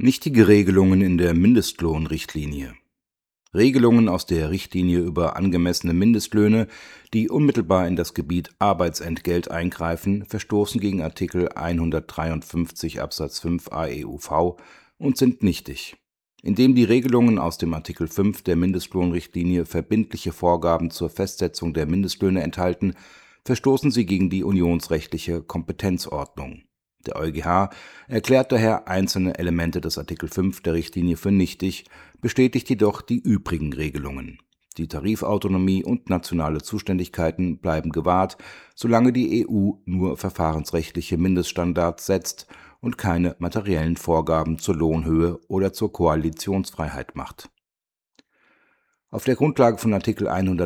Nichtige Regelungen in der Mindestlohnrichtlinie. Regelungen aus der Richtlinie über angemessene Mindestlöhne, die unmittelbar in das Gebiet Arbeitsentgelt eingreifen, verstoßen gegen Artikel 153 Absatz 5 AEUV und sind nichtig. Indem die Regelungen aus dem Artikel 5 der Mindestlohnrichtlinie verbindliche Vorgaben zur Festsetzung der Mindestlöhne enthalten, verstoßen sie gegen die unionsrechtliche Kompetenzordnung. Der EuGH erklärt daher einzelne Elemente des Artikel 5 der Richtlinie für nichtig, bestätigt jedoch die übrigen Regelungen. Die Tarifautonomie und nationale Zuständigkeiten bleiben gewahrt, solange die EU nur verfahrensrechtliche Mindeststandards setzt und keine materiellen Vorgaben zur Lohnhöhe oder zur Koalitionsfreiheit macht. Auf der Grundlage von Artikel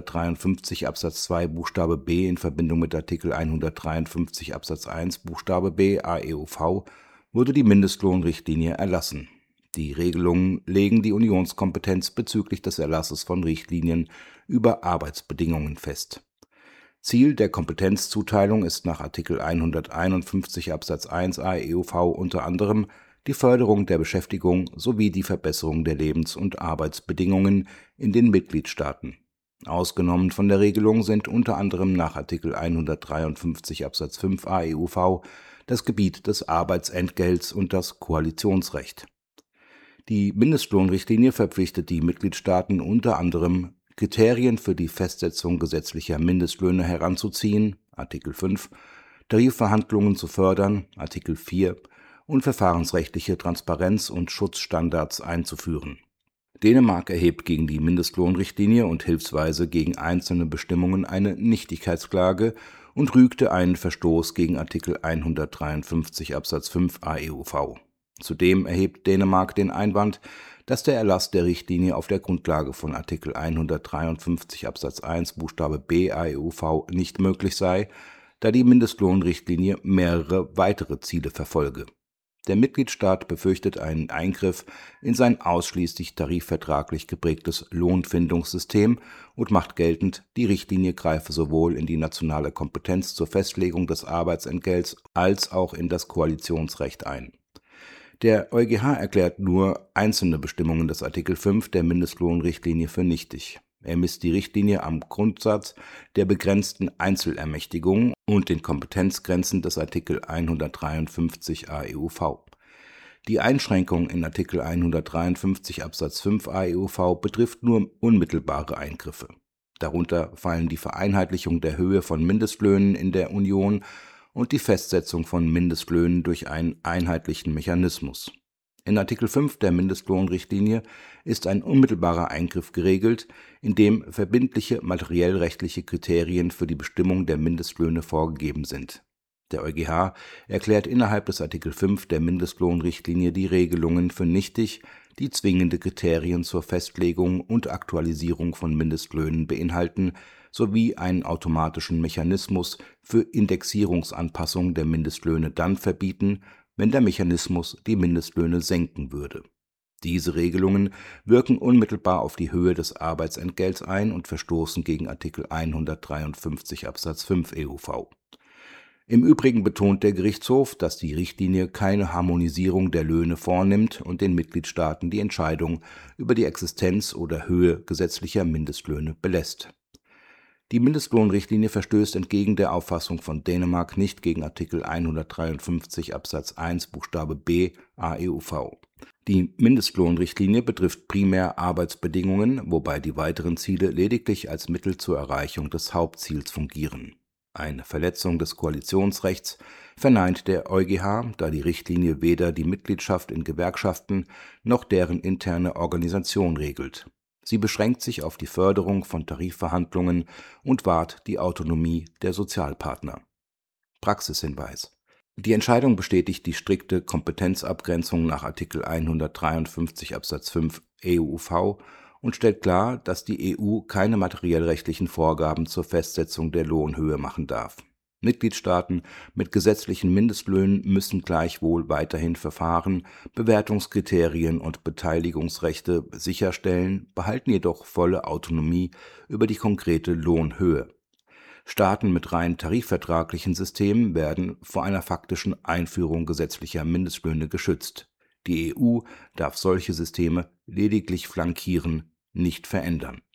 153 Absatz 2 Buchstabe b in Verbindung mit Artikel 153 Absatz 1 Buchstabe b AEUV wurde die Mindestlohnrichtlinie erlassen. Die Regelungen legen die Unionskompetenz bezüglich des Erlasses von Richtlinien über Arbeitsbedingungen fest. Ziel der Kompetenzzuteilung ist nach Artikel 151 Absatz 1 AEUV unter anderem die Förderung der Beschäftigung sowie die Verbesserung der Lebens- und Arbeitsbedingungen in den Mitgliedstaaten. Ausgenommen von der Regelung sind unter anderem nach Artikel 153 Absatz 5 AEUV das Gebiet des Arbeitsentgelts und das Koalitionsrecht. Die Mindestlohnrichtlinie verpflichtet die Mitgliedstaaten unter anderem, Kriterien für die Festsetzung gesetzlicher Mindestlöhne heranzuziehen (Artikel 5), Tarifverhandlungen zu fördern (Artikel 4) und verfahrensrechtliche Transparenz- und Schutzstandards einzuführen. Dänemark erhebt gegen die Mindestlohnrichtlinie und hilfsweise gegen einzelne Bestimmungen eine Nichtigkeitsklage und rügte einen Verstoß gegen Artikel 153 Absatz 5 AEUV. Zudem erhebt Dänemark den Einwand, dass der Erlass der Richtlinie auf der Grundlage von Artikel 153 Absatz 1 Buchstabe b AEUV nicht möglich sei, da die Mindestlohnrichtlinie mehrere weitere Ziele verfolge. Der Mitgliedstaat befürchtet einen Eingriff in sein ausschließlich tarifvertraglich geprägtes Lohnfindungssystem und macht geltend, die Richtlinie greife sowohl in die nationale Kompetenz zur Festlegung des Arbeitsentgelts als auch in das Koalitionsrecht ein. Der EuGH erklärt nur einzelne Bestimmungen des Artikel 5 der Mindestlohnrichtlinie für nichtig. Er misst die Richtlinie am Grundsatz der begrenzten Einzelermächtigung und den Kompetenzgrenzen des Artikel 153 AEUV. Die Einschränkung in Artikel 153 Absatz 5 AEUV betrifft nur unmittelbare Eingriffe. Darunter fallen die Vereinheitlichung der Höhe von Mindestlöhnen in der Union und die Festsetzung von Mindestlöhnen durch einen einheitlichen Mechanismus. In Artikel 5 der Mindestlohnrichtlinie ist ein unmittelbarer Eingriff geregelt, in dem verbindliche materiellrechtliche Kriterien für die Bestimmung der Mindestlöhne vorgegeben sind. Der EuGH erklärt innerhalb des Artikel 5 der Mindestlohnrichtlinie die Regelungen für nichtig, die zwingende Kriterien zur Festlegung und Aktualisierung von Mindestlöhnen beinhalten, sowie einen automatischen Mechanismus für Indexierungsanpassung der Mindestlöhne dann verbieten, wenn der Mechanismus die Mindestlöhne senken würde. Diese Regelungen wirken unmittelbar auf die Höhe des Arbeitsentgelts ein und verstoßen gegen Artikel 153 Absatz 5 EUV. Im Übrigen betont der Gerichtshof, dass die Richtlinie keine Harmonisierung der Löhne vornimmt und den Mitgliedstaaten die Entscheidung über die Existenz oder Höhe gesetzlicher Mindestlöhne belässt. Die Mindestlohnrichtlinie verstößt entgegen der Auffassung von Dänemark nicht gegen Artikel 153 Absatz 1 Buchstabe b AEUV. Die Mindestlohnrichtlinie betrifft primär Arbeitsbedingungen, wobei die weiteren Ziele lediglich als Mittel zur Erreichung des Hauptziels fungieren. Eine Verletzung des Koalitionsrechts verneint der EuGH, da die Richtlinie weder die Mitgliedschaft in Gewerkschaften noch deren interne Organisation regelt. Sie beschränkt sich auf die Förderung von Tarifverhandlungen und wahrt die Autonomie der Sozialpartner. Praxishinweis: Die Entscheidung bestätigt die strikte Kompetenzabgrenzung nach Artikel 153 Absatz 5 EUV und stellt klar, dass die EU keine materiellrechtlichen Vorgaben zur Festsetzung der Lohnhöhe machen darf. Mitgliedstaaten mit gesetzlichen Mindestlöhnen müssen gleichwohl weiterhin Verfahren, Bewertungskriterien und Beteiligungsrechte sicherstellen, behalten jedoch volle Autonomie über die konkrete Lohnhöhe. Staaten mit rein tarifvertraglichen Systemen werden vor einer faktischen Einführung gesetzlicher Mindestlöhne geschützt. Die EU darf solche Systeme lediglich flankieren, nicht verändern